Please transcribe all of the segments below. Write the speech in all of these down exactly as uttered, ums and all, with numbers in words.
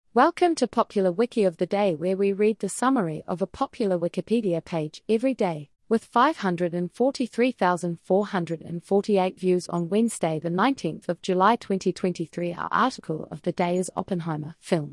Welcome to Popular Wiki of the Day, where we read the summary of a popular Wikipedia page every day, with five hundred forty-three thousand four hundred forty-eight views on Wednesday the nineteenth of July twenty twenty-three. Our article of the day is Oppenheimer film.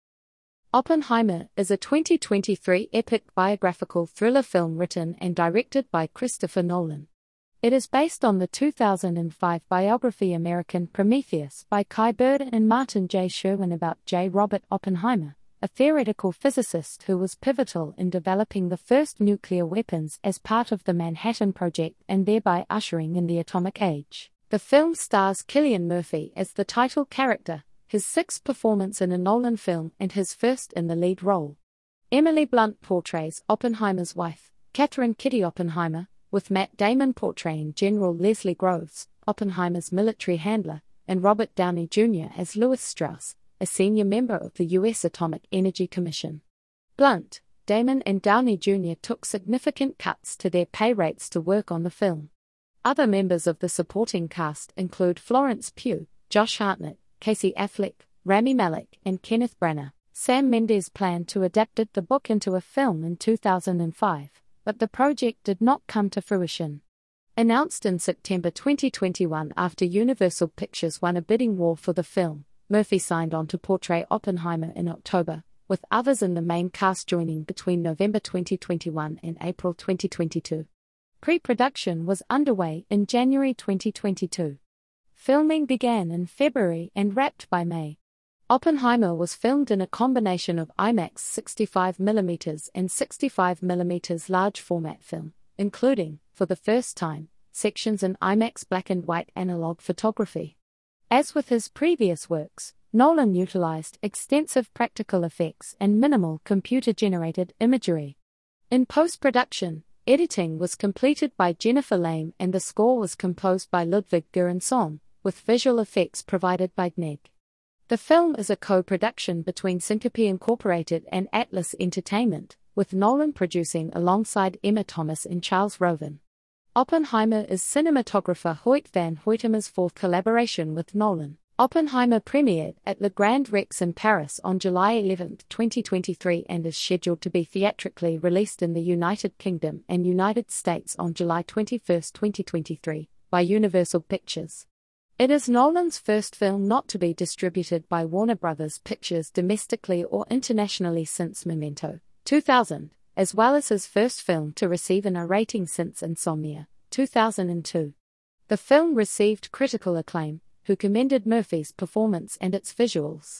Oppenheimer is a twenty twenty-three epic biographical thriller film written and directed by Christopher Nolan. It is based on the two thousand five biography American Prometheus by Kai Bird and Martin J. Sherwin about J. Robert Oppenheimer, a theoretical physicist who was pivotal in developing the first nuclear weapons as part of the Manhattan Project and thereby ushering in the atomic age. The film stars Cillian Murphy as the title character, his sixth performance in a Nolan film and his first in the lead role. Emily Blunt portrays Oppenheimer's wife, Katherine Kitty Oppenheimer, with Matt Damon portraying General Leslie Groves, Oppenheimer's military handler, and Robert Downey Junior as Lewis Strauss, a senior member of the U S Atomic Energy Commission. Blunt, Damon and Downey Junior took significant cuts to their pay rates to work on the film. Other members of the supporting cast include Florence Pugh, Josh Hartnett, Casey Affleck, Rami Malek, and Kenneth Branagh. Sam Mendes planned to adapt the book into a film in two thousand five. But the project did not come to fruition. Announced in September twenty twenty-one after Universal Pictures won a bidding war for the film, Murphy signed on to portray Oppenheimer in October, with others in the main cast joining between November twenty twenty-one and April twenty twenty-two. Pre-production was underway in January twenty twenty-two. Filming began in February and wrapped by May. Oppenheimer was filmed in a combination of IMAX sixty-five millimeter and sixty-five millimeter large format film, including, for the first time, sections in IMAX black and white analog photography. As with his previous works, Nolan utilized extensive practical effects and minimal computer-generated imagery. In post-production, editing was completed by Jennifer Lame and the score was composed by Ludwig Göransson, with visual effects provided by G N E G. The film is a co-production between Syncope Incorporated and Atlas Entertainment, with Nolan producing alongside Emma Thomas and Charles Roven. Oppenheimer is cinematographer Hoyt van Hoytema's fourth collaboration with Nolan. Oppenheimer premiered at Le Grand Rex in Paris on July eleventh, twenty twenty-three and is scheduled to be theatrically released in the United Kingdom and United States on July twenty-first, twenty twenty-three, by Universal Pictures. It is Nolan's first film not to be distributed by Warner Brothers Pictures domestically or internationally since Memento, two thousand, as well as his first film to receive an R rating since Insomnia, two thousand two. The film received critical acclaim, who commended Murphy's performance and its visuals.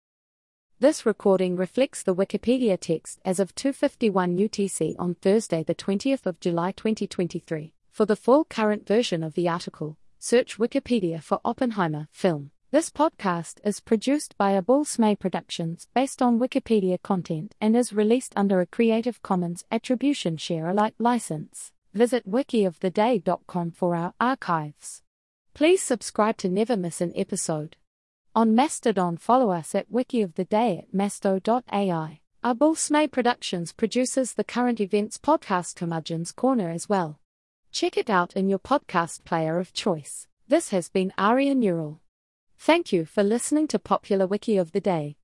This recording reflects the Wikipedia text as of two fifty-one U T C on Thursday the twentieth of July twenty twenty-three. For the full current version of the article, search Wikipedia for Oppenheimer film. This podcast is produced by Abul Smay Productions based on Wikipedia content and is released under a Creative Commons Attribution Share Alike license. Visit wiki of the day dot com for our archives. Please subscribe to never miss an episode. On Mastodon, follow us at Wiki of the Day at masto dot A I. Abul Smay Productions produces the Current Events podcast Curmudgeon's Corner as well. Check it out in your podcast player of choice. This has been Aria Neural. Thank you for listening to Popular Wiki of the Day.